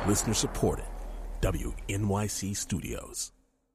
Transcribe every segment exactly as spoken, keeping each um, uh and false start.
Listener supported. W N Y C Studios.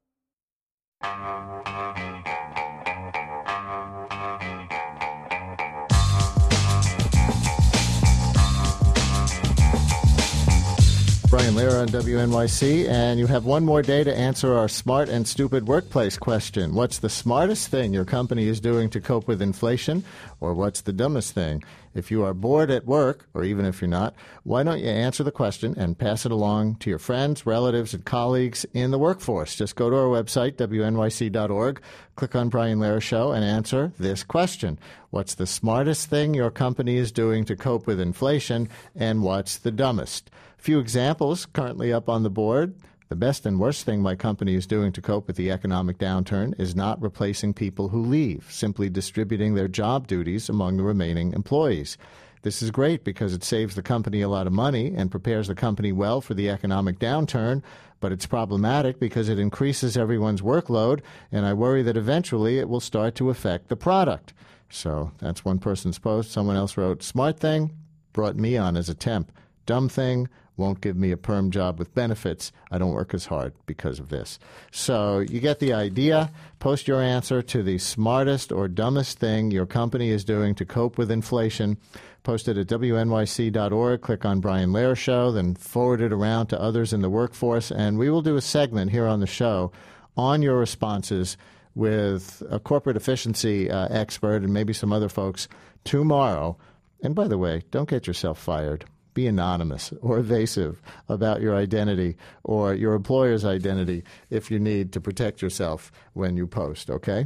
Brian Lehrer on W N Y C, and you have one more day to answer our smart and stupid workplace question. What's the smartest thing your company is doing to cope with inflation, or what's the dumbest thing? If you are bored at work, or even if you're not, why don't you answer the question and pass it along to your friends, relatives, and colleagues in the workforce? Just go to our website, W N Y C dot org, click on Brian Lehrer Show, and answer this question. What's the smartest thing your company is doing to cope with inflation, and what's the dumbest? A few examples currently up on the board. The best and worst thing my company is doing to cope with the economic downturn is not replacing people who leave, simply distributing their job duties among the remaining employees. This is great because it saves the company a lot of money and prepares the company well for the economic downturn, but it's problematic because it increases everyone's workload, and I worry that eventually it will start to affect the product. So that's one person's post. Someone else wrote, smart thing, brought me on as a temp. Dumb thing, won't give me a perm job with benefits. I don't work as hard because of this. So you get the idea. Post your answer to the smartest or dumbest thing your company is doing to cope with inflation. Post it at W N Y C dot org. Click on Brian Lehrer Show, then forward it around to others in the workforce. And we will do a segment here on the show on your responses with a corporate efficiency uh, expert and maybe some other folks tomorrow. And by the way, don't get yourself fired. Be anonymous or evasive about your identity or your employer's identity if you need to protect yourself when you post, okay?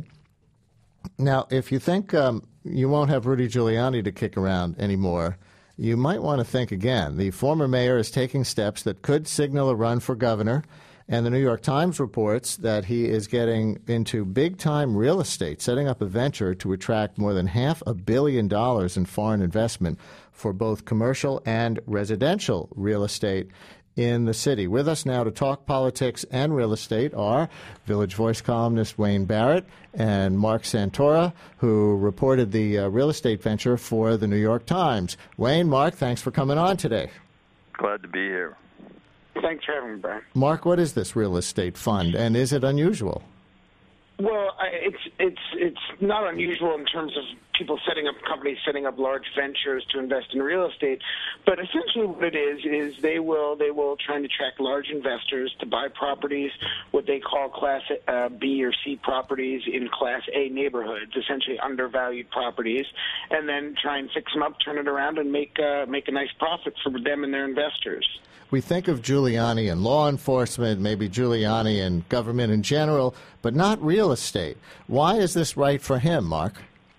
Now, if you think um, you won't have Rudy Giuliani to kick around anymore, you might want to think again. The former mayor is taking steps that could signal a run for governor, and the New York Times reports that he is getting into big-time real estate, setting up a venture to attract more than half a billion dollars in foreign investment for both commercial and residential real estate in the city. With us now to talk politics and real estate are Village Voice columnist Wayne Barrett and Mark Santora, who reported the uh, real estate venture for the New York Times. Wayne, Mark, thanks for coming on today. Glad to be here. Thanks for having me, Brian. Mark, what is this real estate fund, and is it unusual? Well, I, it's it's it's not unusual in terms of people setting up companies, setting up large ventures to invest in real estate. But essentially, what it is is they will they will try and attract large investors to buy properties, what they call Class uh, B or C properties in Class A neighborhoods, essentially undervalued properties, and then try and fix them up, turn it around, and make uh, make a nice profit for them and their investors. We think of Giuliani and law enforcement, maybe Giuliani and government in general, but not real estate. Why is this right for him, Mark?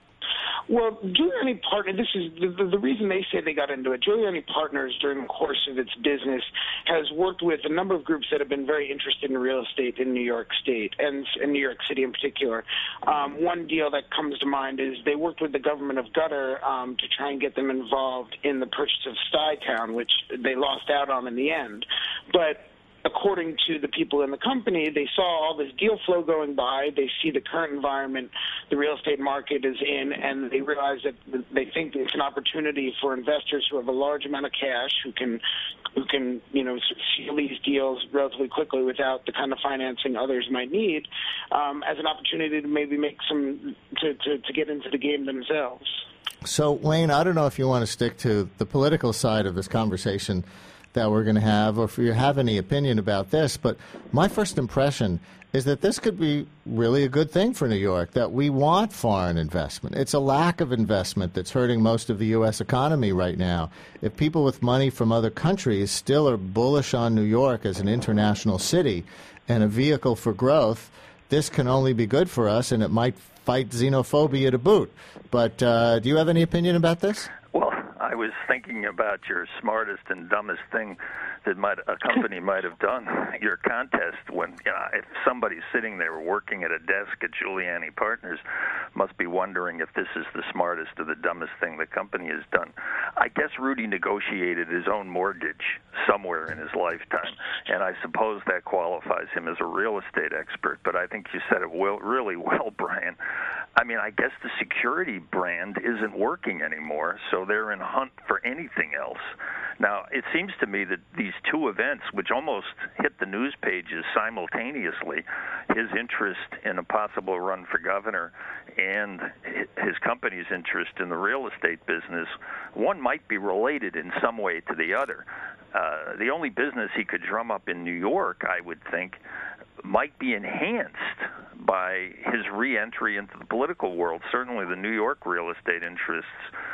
Well, Giuliani Partners, this is the, the reason they say they got into it. Giuliani Partners, during the course of its business, has worked with a number of groups that have been very interested in real estate in New York State and in New York City in particular. Um, one deal that comes to mind is they worked with the government of Qatar um, to try and get them involved in the purchase of Stuytown, which they lost out on in the end. But according to the people in the company, they saw all this deal flow going by. They see the current environment the real estate market is in, and they realize that they think it's an opportunity for investors who have a large amount of cash, who can, who can, you know, seal these deals relatively quickly without the kind of financing others might need, um, as an opportunity to maybe make some to, to, to get into the game themselves. So, Wayne, I don't know if you want to stick to the political side of this conversation that we're going to have, or if you have any opinion about this, but my first impression is that this could be really a good thing for New York, that we want foreign investment. It's a lack of investment that's hurting most of the U S economy right now. If people with money from other countries still are bullish on New York as an international city and a vehicle for growth, this can only be good for us, and it might fight xenophobia to boot. But uh, do you have any opinion about this? Well, I was thinking about your smartest and dumbest thing that might, a company might have done, your contest, when, you know, if somebody's sitting there working at a desk at Giuliani Partners must be wondering if this is the smartest or the dumbest thing the company has done. I guess Rudy negotiated his own mortgage somewhere in his lifetime, and I suppose that qualifies him as a real estate expert, but I think you said it well, really well, Brian. I mean, I guess the security brand isn't working anymore, so they're in hunt for anything else Now, it seems to me that these two events, which almost hit the news pages simultaneously, his interest in a possible run for governor and his company's interest in the real estate business, one might be related in some way to the other. Uh, the only business he could drum up in New York, I would think, might be enhanced by his re-entry into the political world. Certainly the New York real estate interests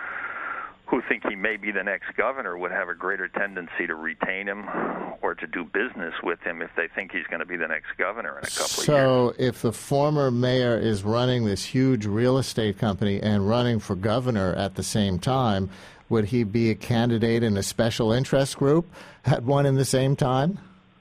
who think he may be the next governor would have a greater tendency to retain him or to do business with him if they think he's going to be the next governor in a couple so of years. So if the former mayor is running this huge real estate company and running for governor at the same time, would he be a candidate in a special interest group at one and the same time?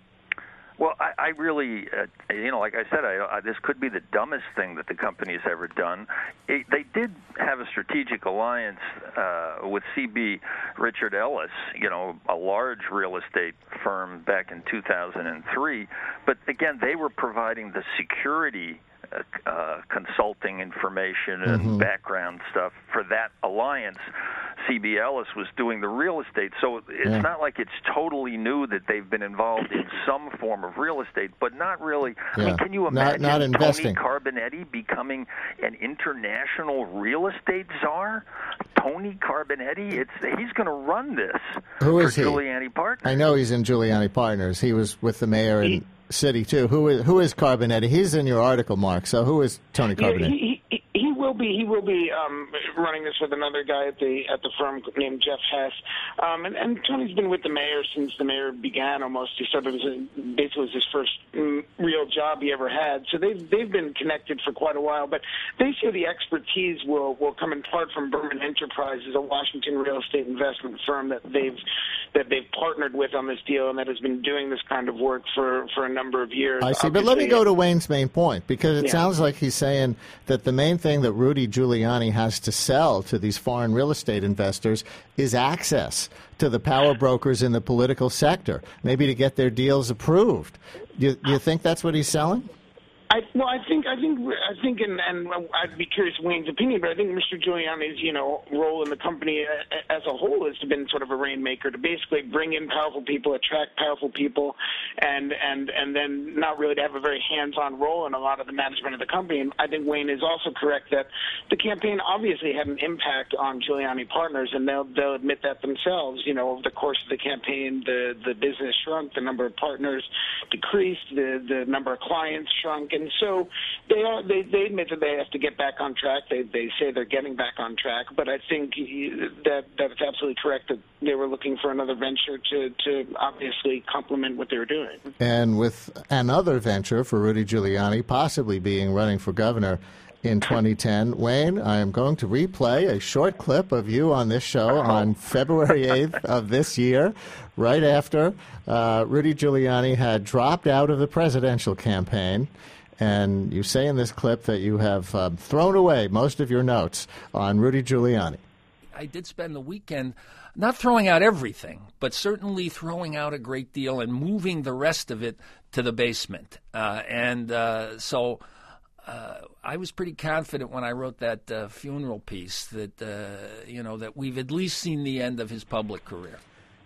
Well, I, I really, uh, you know, like I said, I, I, this could be the dumbest thing that the company's ever done. It, they did have a strategic alliance uh, with C B Richard Ellis, you know, a large real estate firm back in two thousand three. But again, they were providing the security uh, uh, consulting information and mm-hmm. background stuff for that alliance. C B Ellis was doing the real estate, so it's yeah. not like it's totally new that they've been involved in some form of real estate, but not really. Yeah. I mean, can you imagine not, not investing. Tony Carbonetti becoming an international real estate czar? Tony Carbonetti, it's he's going to run this Who for is he? Giuliani Partners. I know he's in Giuliani Partners. He was with the mayor in he, city too. Who is who is Carbonetti? He's in your article, Mark. So who is Tony Carbonetti? Yeah, he, he, he will be he will be um, running this with another guy at the at the firm named Jeff Hess. Um, and, and Tony's been with the mayor since the mayor began. Almost, he started as a, basically was his first mm, real job he ever had. So they've they've been connected for quite a while. But they say the expertise will will come in part from Berman Enterprises, a Washington real estate investment firm that they've that they've partnered with on this deal and that has been doing this kind of work for, for a number of years. I see, but let me go to Wayne's main point, because it yeah. sounds like he's saying that the main thing that Rudy Giuliani has to sell to these foreign real estate investors is access to the power brokers in the political sector, maybe to get their deals approved. Do you, do you think that's what he's selling? I, well, I think I think I think, and, and I'd be curious Wayne's opinion, but I think Mister Giuliani's you know role in the company as a whole has been sort of a rainmaker to basically bring in powerful people, attract powerful people, and and and then not really to have a very hands-on role in a lot of the management of the company. And I think Wayne is also correct that the campaign obviously had an impact on Giuliani Partners, and they'll they'll admit that themselves. You know, over the course of the campaign, the the business shrunk, the number of partners decreased, the the number of clients shrunk. And so they are. They, they admit that they have to get back on track. They they say they're getting back on track. But I think that that it's absolutely correct that they were looking for another venture to to obviously complement what they were doing. And with another venture for Rudy Giuliani possibly being running for governor in twenty ten, Wayne, I am going to replay a short clip of you on this show on February eighth of this year, right after uh, Rudy Giuliani had dropped out of the presidential campaign. And you say in this clip that you have uh, thrown away most of your notes on Rudy Giuliani. I did spend the weekend not throwing out everything, but certainly throwing out a great deal and moving the rest of it to the basement. Uh, and uh, so uh, I was pretty confident when I wrote that uh, funeral piece that, uh, you know, that we've at least seen the end of his public career.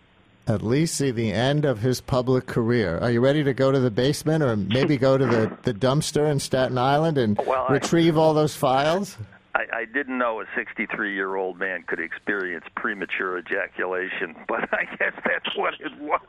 At least see the end of his public career. Are you ready to go to the basement or maybe go to the, the dumpster in Staten Island and well, retrieve I, all those files? I, I didn't know a sixty-three-year-old man could experience premature ejaculation, but I guess that's what it was.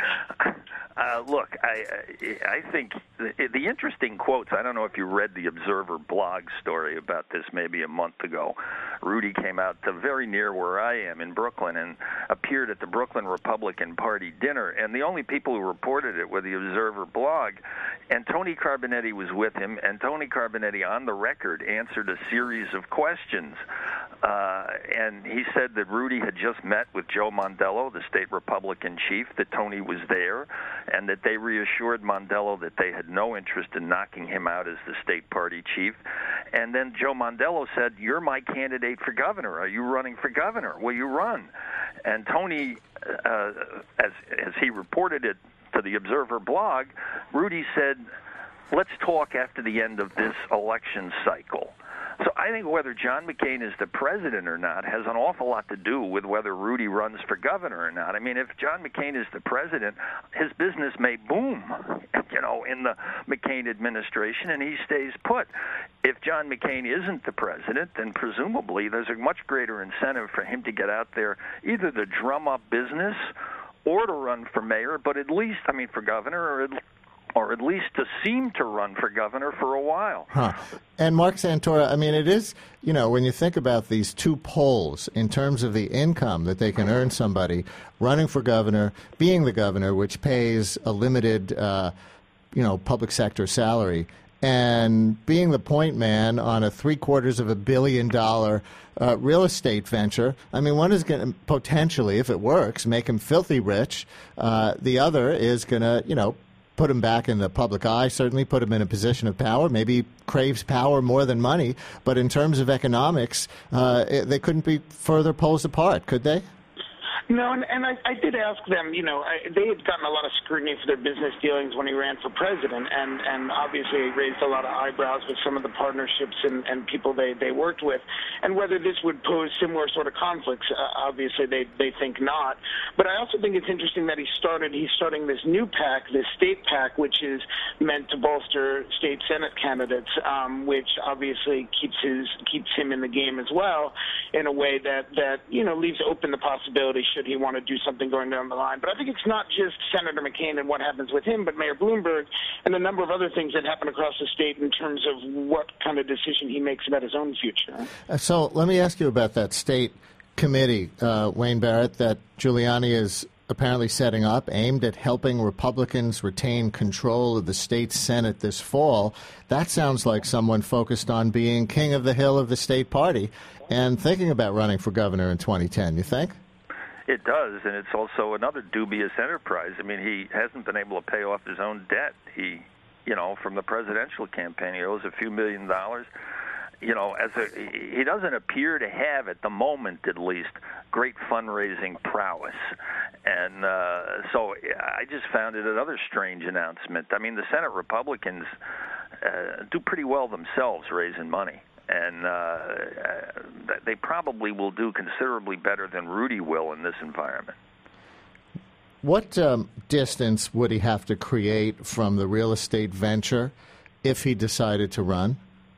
Uh, look, I I think the, the interesting quotes, I don't know if you read the Observer blog story about this maybe a month ago. Rudy came out to very near where I am in Brooklyn and appeared at the Brooklyn Republican Party dinner, and the only people who reported it were the Observer blog, and Tony Carbonetti was with him, and Tony Carbonetti on the record answered a series of questions. Uh, and he said that Rudy had just met with Joe Mondello, the state Republican chief, that Tony was there, and that they reassured Mondello that they had no interest in knocking him out as the state party chief. And then Joe Mondello said, "You're my candidate for governor. Are you running for governor? Will you run?" And Tony, uh, as as he reported it to the Observer blog, Rudy said, "Let's talk after the end of this election cycle." So I think whether John McCain is the president or not has an awful lot to do with whether Rudy runs for governor or not. I mean, if John McCain is the president, his business may boom, you know, in the McCain administration, and he stays put. If John McCain isn't the president, then presumably there's a much greater incentive for him to get out there either to drum up business or to run for mayor, but at least, I mean, for governor, or at, or at least to seem to run for governor for a while. Huh. And Mark Santora, I mean, it is, you know, when you think about these two poles in terms of the income that they can earn somebody running for governor, being the governor, which pays a limited, uh, you know, public sector salary, and being the point man on a three quarters of a billion dollar uh, real estate venture. I mean, one is going to potentially, if it works, make him filthy rich. Uh, the other is going to, you know, put him back in the public eye, certainly put him in a position of power, maybe craves power more than money. But in terms of economics, uh, it, they couldn't be further poles apart, could they? No, and, and I, I did ask them, you know, I, they had gotten a lot of scrutiny for their business dealings when he ran for president, and, and obviously it raised a lot of eyebrows with some of the partnerships and, and people they, they worked with. And whether this would pose similar sort of conflicts, uh, obviously they, they think not. But I also think it's interesting that he started, he's starting this new PAC, this state PAC, which is meant to bolster state Senate candidates, um, which obviously keeps his keeps him in the game as well, in a way that, that you know, leaves open the possibility should he want to do something going down the line. But I think it's not just Senator McCain and what happens with him, but Mayor Bloomberg and a number of other things that happen across the state in terms of what kind of decision he makes about his own future. Uh, so let me ask you about that state committee, uh, Wayne Barrett, that Giuliani is apparently setting up, aimed at helping Republicans retain control of the state Senate this fall. That sounds like someone focused on being king of the hill of the state party and thinking about running for governor in twenty ten, you think? It does, and it's also another dubious enterprise. I mean, he hasn't been able to pay off his own debt. He, you know, from the presidential campaign, he owes a few million dollars. You know, as a, he doesn't appear to have, at the moment at least, great fundraising prowess. And uh, so I just found it another strange announcement. I mean, the Senate Republicans uh, do pretty well themselves raising money. And uh, they probably will do considerably better than Rudy will in this environment. What um, distance would he have to create from the real estate venture if he decided to run?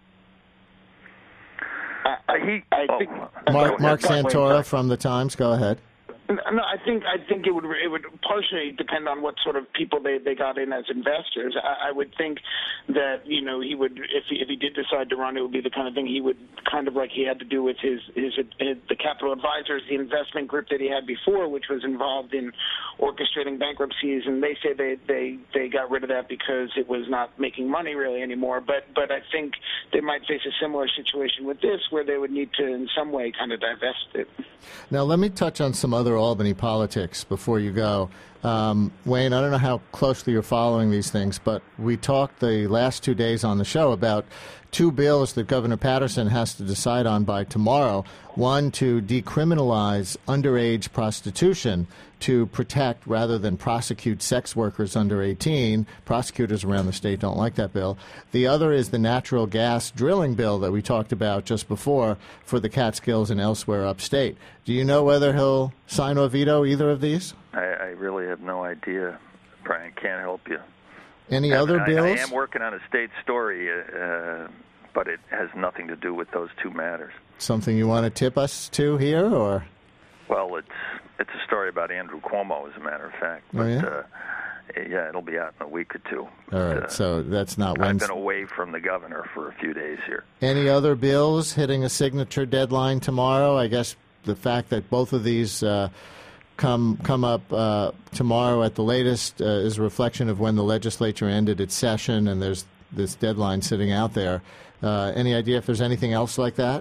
Uh, he, I oh, think, Mark, Mark Santora from the Times, go ahead. No, I think I think it would it would partially depend on what sort of people they, they got in as investors. I, I would think that you know he would if he, if he did decide to run, it would be the kind of thing he would kind of like he had to do with his, his his the capital advisors, the investment group that he had before, which was involved in orchestrating bankruptcies. And they say they they they got rid of that because it was not making money really anymore. But but I think they might face a similar situation with this, where they would need to in some way kind of divest it. Now let me touch on some other Albany politics before you go. Um, Wayne, I don't know how closely you're following these things, but we talked the last two days on the show about two bills that Governor Patterson has to decide on by tomorrow. One, to decriminalize underage prostitution to protect rather than prosecute sex workers under eighteen. Prosecutors around the state don't like that bill. The other is the natural gas drilling bill that we talked about just before for the Catskills and elsewhere upstate. Do you know whether he'll sign or veto either of these? I, I really have no idea, Brian. Can't help you. Any I, other I, bills? I am working on a state story, uh, but it has nothing to do with those two matters. Something you want to tip us to here, or? Well, it's it's a story about Andrew Cuomo, as a matter of fact. But, oh, yeah? Uh, yeah, it'll be out in a week or two. All right, uh, so that's not I've Wednesday. been away from the governor for a few days here. Any other bills hitting a signature deadline tomorrow? I guess the fact that both of these uh, come come up uh, tomorrow at the latest uh, is a reflection of when the legislature ended its session, and there's this deadline sitting out there. Uh, any idea if there's anything else like that?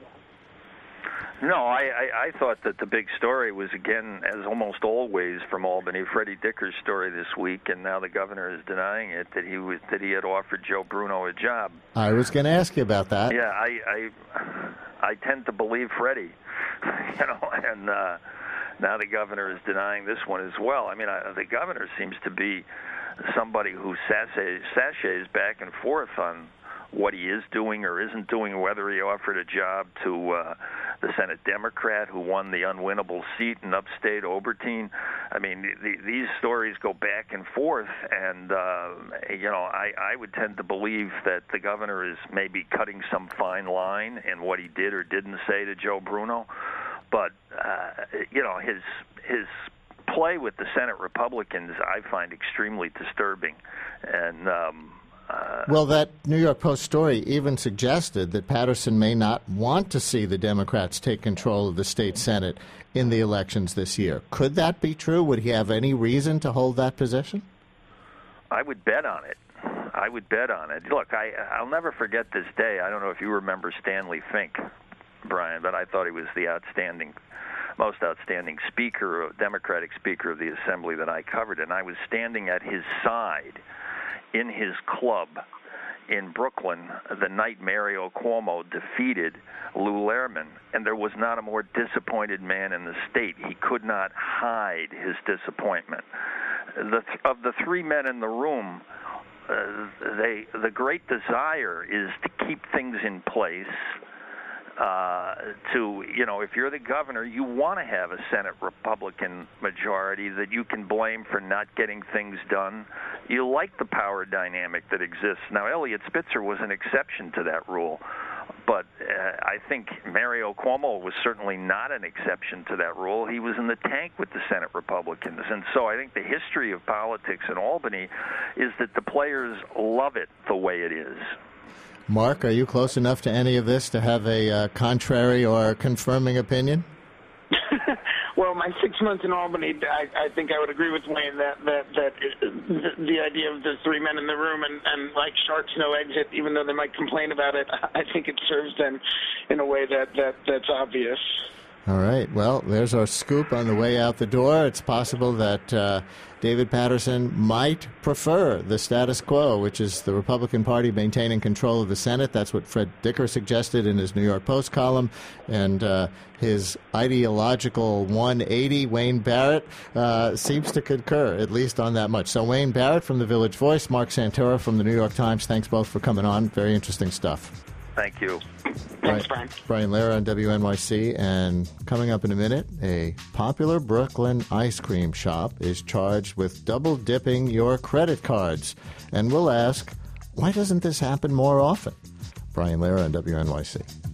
No, I, I, I thought that the big story was, again, as almost always from Albany, Freddie Dicker's story this week, and now the governor is denying it, that he was that he had offered Joe Bruno a job. I was going to ask you about that. Yeah, I I, I tend to believe Freddie, you know, and uh, now the governor is denying this one as well. I mean, I, the governor seems to be somebody who sassays, sashays back and forth on what he is doing or isn't doing, whether he offered a job to uh, the Senate Democrat who won the unwinnable seat in upstate Obertine. I mean, the, these stories go back and forth, and, uh, you know, I, I would tend to believe that the governor is maybe cutting some fine line in what he did or didn't say to Joe Bruno. But, uh, you know, his his play with the Senate Republicans I find extremely disturbing. And um, uh, well, that New York Post story even suggested that Patterson may not want to see the Democrats take control of the state Senate in the elections this year. Could that be true? Would he have any reason to hold that position? I would bet on it. I would bet on it. Look, I, I'll never forget this day. I don't know if you remember Stanley Fink, Brian, but I thought he was the outstanding, most outstanding speaker, Democratic Speaker of the Assembly that I covered, and I was standing at his side in his club in Brooklyn the night Mario Cuomo defeated Lou Lehrman, and there was not a more disappointed man in the state. He could not hide his disappointment. The, of the three men in the room, uh, they the great desire is to keep things in place. Uh, to, you know, if you're the governor, you want to have a Senate Republican majority that you can blame for not getting things done. You like the power dynamic that exists. Now, Eliot Spitzer was an exception to that rule, but uh, I think Mario Cuomo was certainly not an exception to that rule. He was in the tank with the Senate Republicans. And so I think the history of politics in Albany is that the players love it the way it is. Mark, are you close enough to any of this to have a uh, contrary or confirming opinion? Well, my six months in Albany, I, I think I would agree with Wayne that that, that the, the idea of the three men in the room and, and like sharks, no exit, even though they might complain about it, I think it serves them in a way that, that that's obvious. All right. Well, there's our scoop on the way out the door. It's possible that uh, David Paterson might prefer the status quo, which is the Republican Party maintaining control of the Senate. That's what Fred Dicker suggested in his New York Post column. And uh, his ideological one eighty, Wayne Barrett, uh, seems to concur, at least on that much. So Wayne Barrett from the Village Voice, Mark Santora from the New York Times, thanks both for coming on. Very interesting stuff. Thank you. Thanks, Brian. Brian Lehrer on W N Y C. And coming up in a minute, a popular Brooklyn ice cream shop is charged with double dipping your credit cards. And we'll ask, why doesn't this happen more often? Brian Lehrer on W N Y C.